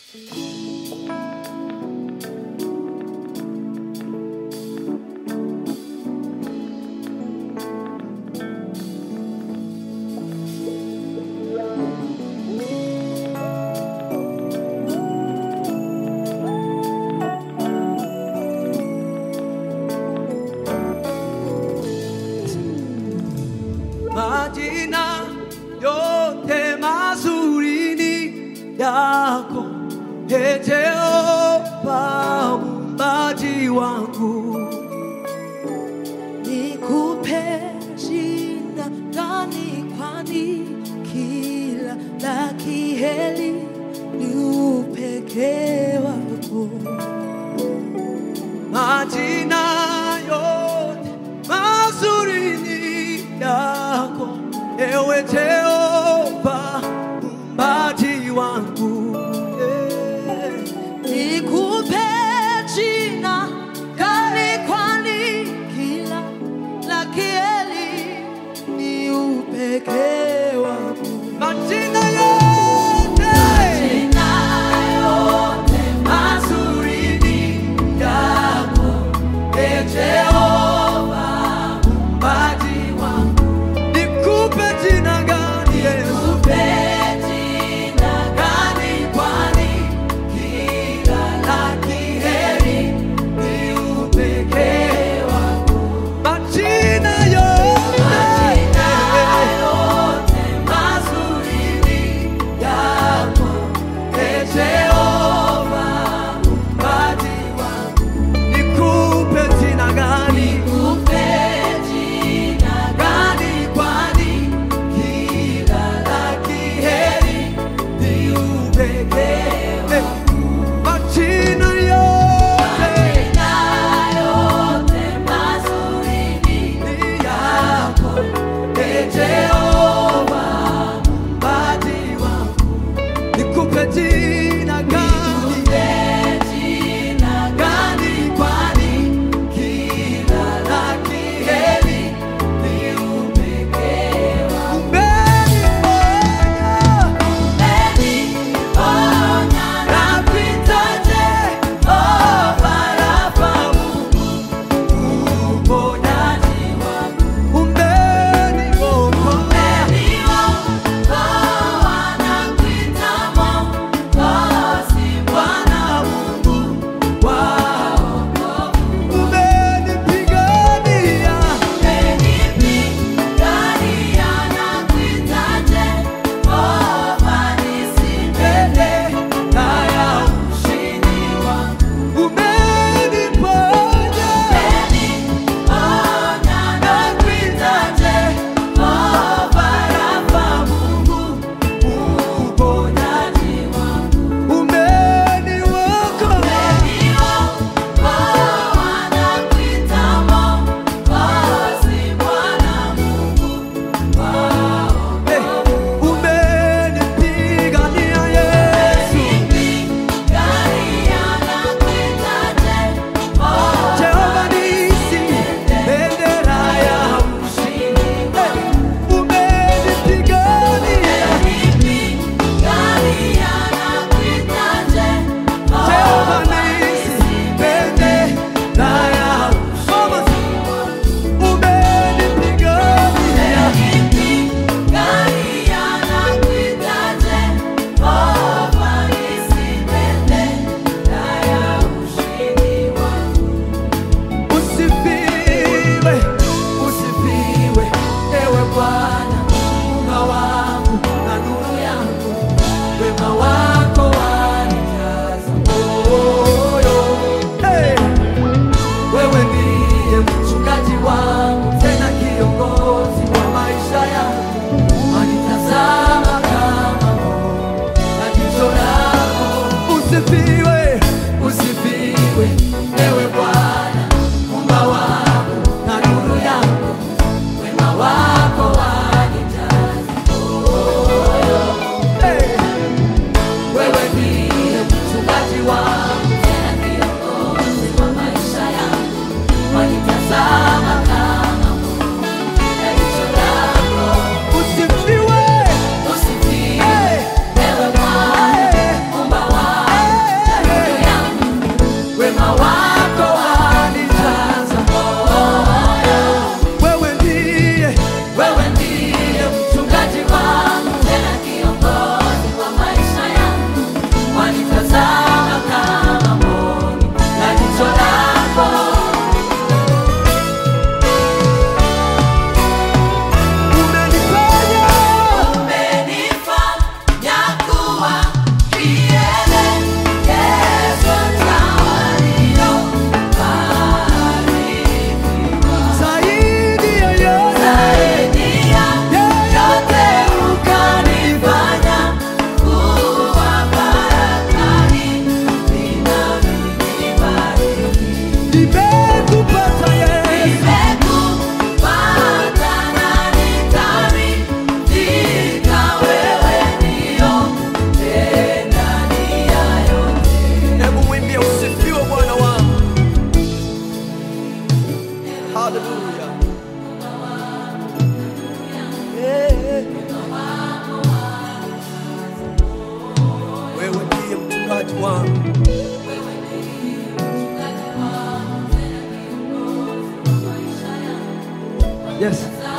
Majina yote mazuri ni yako, Ee Jehova muumbaji wangu. Nikupe jina gani, kwani kila la kheri ni upekee wako. Majina yote mazuri ni yako, Ewe Jehova muumbaji wangu. Nikupe jina gani, kwani kila la kheri ni upekee wako. Majina yote mazuri ni yako, Ee Jehova muumbaji wangu. Nikupe jina gani?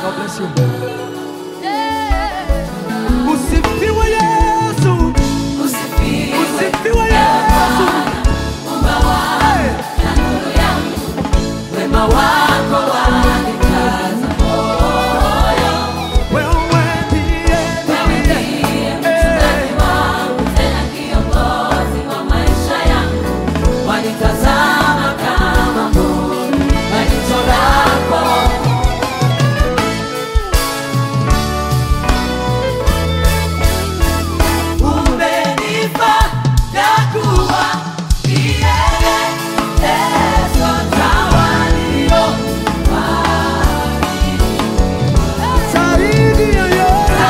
God bless you. Usifiwe Yesu. Usifiwe Yesu. Wema wako wanikaza moyo. Wewe ndiye mchungaji wangu, tena kiongozi wa maisha yangu. Wanitazama kama mboni la jicho lako. Umenipa ya kuwa kielelezo cha walio zaidi ya yote.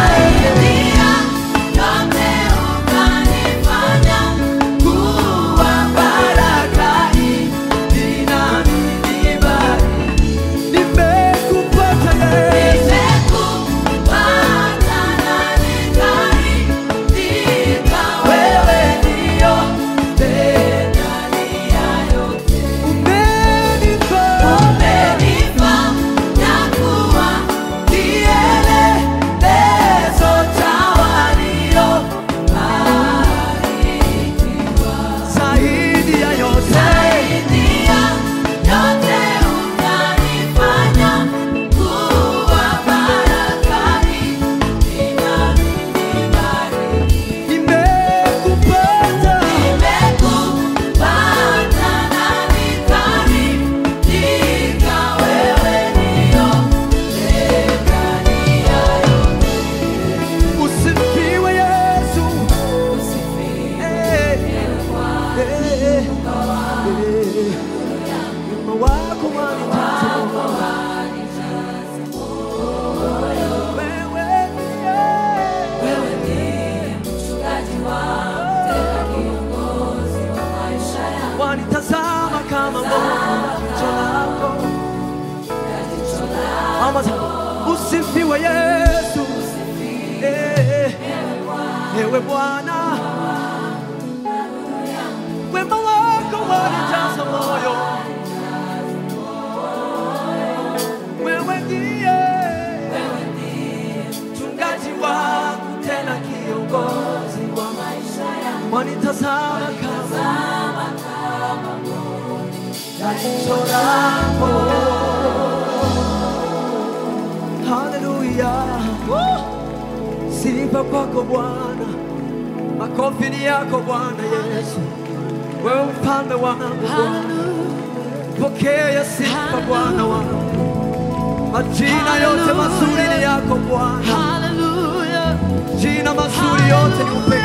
ukanifanya kuwa baraka hii nami nibariki. Nimekupata Yesu. Nimekupata na nikaridhika, wewe ndio ndani ya yote. Umenipa Umenipa ya kuwa kielelezo cha walio barikiwa. zaidi ya yote. Zaidi ya yote ukanifanya kuwa baraka hii nami nibariki. Nimekupata Nimekupata na nikaridhika, wewe ndio ndani ya yote. usifiwe Yesu. Usifiwe Wema wako wanijaza moyo. wewe ndiye. Wewe ndiye mchungaji wangu, tena kiongozi wa maisha yangu. Wanitazama kama mboni jicho lako. Jicho lako Mama zangu, usifiwe Yesu. Ewe Bwana, wema wako wanijaza moyo. Wewe ndiye mchungaji wangu, tena kiongozi wa maisha yangu. Wanitazama kama na jicho lako. Haleluya. Sifa kwako Bwana, makofi ni yako Bwana Yesu. Wewe mfalme wangu Bwana, pokea sifa Bwana wangu. Majina yote mazuri ni yako Bwana, Hallelujah. jina mazuri yote ni upendo.